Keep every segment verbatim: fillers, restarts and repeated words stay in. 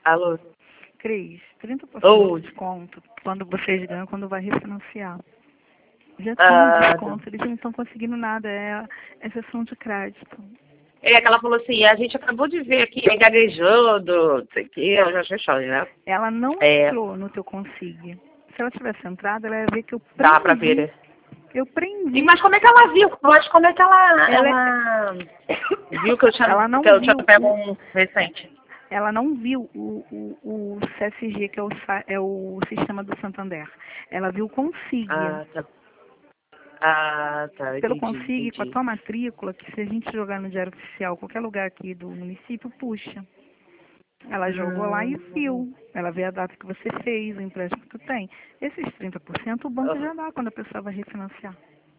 Alô? Cris, trinta por cento Oh. de desconto quando vocês ganham, quando vai refinanciar. Já tem Ah, um desconto, eles não estão conseguindo nada, é exceção de crédito. É que ela falou assim, a gente acabou de ver aqui, é gaguejando, não sei o que, eu já achei chão, né? Ela não É. entrou no teu Consig. Se ela tivesse entrado, ela ia ver que eu prendi. Dá pra ver, né? Eu prendi. E, mas como é que ela viu? Mas como é que ela, Ela ela viu que eu tinha, Ela não que eu tinha viu pego o- um recente? Ela não viu o, o, o C S G, que é o, sa- é o sistema do Santander. Ela viu o Consig. Ah, tá. Ah, tá, Pelo entendi, Consig, com a entendi. tua matrícula, que se a gente jogar no Diário Oficial, qualquer lugar aqui do município, puxa. Ela jogou lá e viu. Ela vê a data que você fez, o empréstimo que tu tem. Esses trinta por cento o banco já dá quando a pessoa vai refinanciar.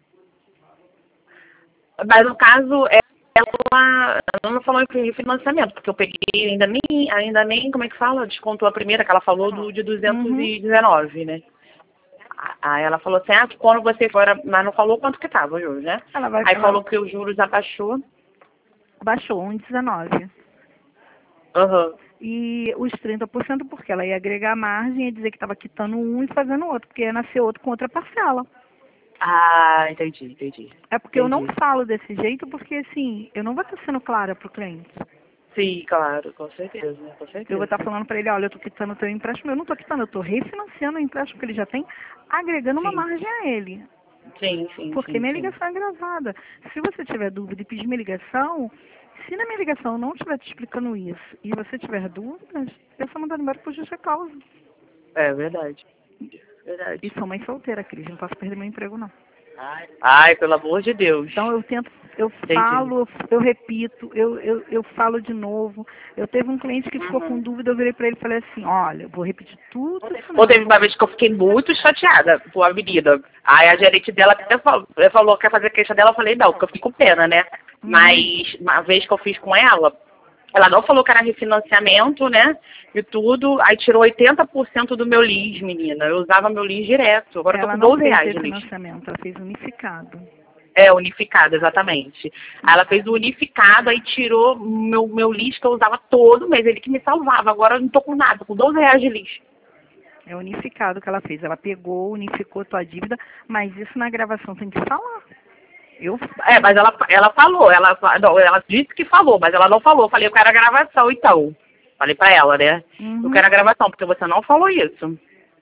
Mas no caso, ela, ela não falou em financiamento, porque eu peguei, ainda nem, ainda nem, como é que fala? Descontou a primeira, que ela falou do de duzentos e dezenove, né? Aí ela falou assim, ah, que quando você for, mas não falou quanto que tava os juros, né? Ela vai, Aí ela falou que os juros abaixou. baixou um vírgula dezenove. Aham. E os trinta por cento porque ela ia agregar a margem e dizer que estava quitando um e fazendo outro, porque ia nascer outro com outra parcela. Ah, entendi, entendi. É porque eu não Entendi. falo desse jeito, porque assim, eu não vou estar sendo clara para o cliente. Sim, claro, com certeza, com certeza. Eu vou estar falando para ele, olha, eu estou quitando o teu empréstimo, eu não estou quitando, eu estou refinanciando o empréstimo que ele já tem, agregando uma Sim. margem a ele. Sim, sim, Porque sim, minha sim. ligação é gravada. Se você tiver dúvida e pedir minha ligação, se na minha ligação eu não estiver te explicando isso e você tiver dúvidas, eu sou mandando embora por justa causa. É verdade. Verdade. E sou mãe solteira, Cris, não posso perder meu emprego, não. Ai, pelo amor de Deus. Então eu tento, eu Entendi. falo, eu repito, eu, eu, eu falo de novo. Eu teve um cliente que ficou com dúvida, eu virei para ele e falei assim, olha, eu vou repetir tudo isso Ou teve não. uma vez que eu fiquei muito chateada com a menina. Aí a gerente dela até falou, falou que quer fazer queixa dela, eu falei, não, porque eu fiquei com pena, né? Uhum. Mas uma vez que eu fiz com ela, ela não falou que era refinanciamento, né? E tudo, aí tirou oitenta por cento do meu lis, menina. Eu usava meu lis direto. Agora eu tô Ela com não doze fez reais de lis. refinanciamento, ela fez unificado. É, unificado, exatamente. Aí ela fez o unificado, aí tirou meu, meu lis que eu usava todo mês, ele que me salvava. Agora eu não tô com nada, com doze reais de lis. É unificado que ela fez. Ela pegou, unificou tua dívida, mas isso na gravação tem que falar. Eu É, mas ela, ela falou, ela, não, ela disse que falou, mas ela não falou. Falei, eu quero a gravação, então. Falei pra ela, né? Uhum. Eu quero a gravação, porque você não falou isso.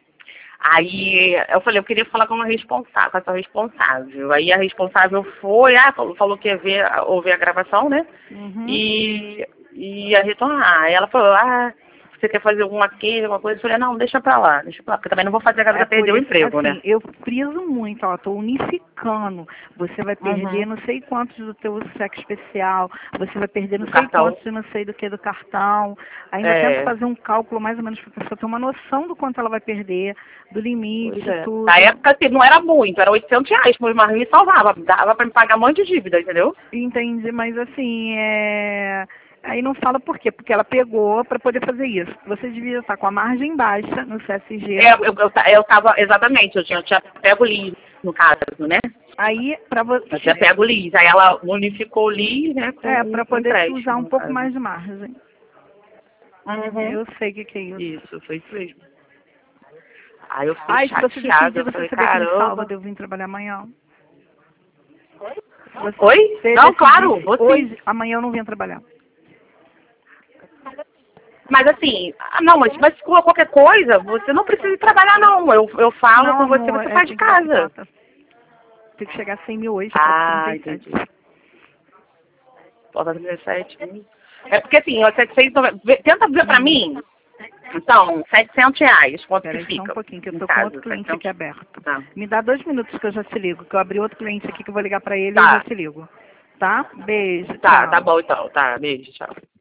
Aí eu falei, eu queria falar com uma responsável, com essa responsável. Aí a responsável foi, ah, falou, falou que ia ver, ouvir a gravação, né? Uhum. E ia retornar. Aí ela falou, ah, você quer fazer alguma queixa, alguma coisa? Eu falei, não, deixa pra lá, deixa pra lá, porque também não vou fazer a garota É perder por o isso, emprego, assim, né? eu friso muito, ó, tô unificando. Você vai perder Uhum. não sei quantos do teu cheque especial, você vai perder não Do sei cartão. quantos de não sei do que do cartão. Ainda É. tento fazer um cálculo mais ou menos para a pessoa ter uma noção do quanto ela vai perder, do limite, Pois é. tudo. Na época, assim, não era muito, era oitocentos reais, mas me salvava, dava pra me pagar um monte de dívida, entendeu? Entendi, mas assim, é... aí não fala por quê, porque ela pegou para poder fazer isso. Você devia estar com a margem baixa no C S G. É, eu, eu, eu tava, exatamente, eu tinha, eu tinha pego o lis, no caso, né? Aí, para você. Eu tinha pego o lis, aí ela unificou o lis, né, com É, o para poder empréstimo, usar um no pouco caso. mais de margem. Uhum. Eu sei o que, que é isso. Isso, foi isso mesmo. Aí eu fiquei Ai, se você chateada, decidir, eu você falei, saber que me salva caramba. de eu vir trabalhar amanhã. Se você Oi? Não, decidir, claro, vou sim. hoje, amanhã eu não venho trabalhar. Mas assim, ah, não, mas, mas com qualquer coisa, você não precisa trabalhar não. Eu, eu falo Não, com você, amor, você é faz de assim que vai casa. ficar, tá? Tem que chegar a cem mil hoje, tá Ah, trinta e sete. entendi. Falta dezessete. É porque assim, ó, setecentos e noventa, tenta ver pra mim, então, setecentos reais, quanto Espera que aí só um fica? pouquinho, que eu Em tô com casa, outro cliente setecentos? aqui aberto. Tá. Me dá dois minutos que eu já te ligo, que eu abri outro cliente aqui que eu vou ligar pra ele e eu já Tá, te ligo. Tá? Beijo, tá, tá tchau. bom então, tá, beijo, tchau.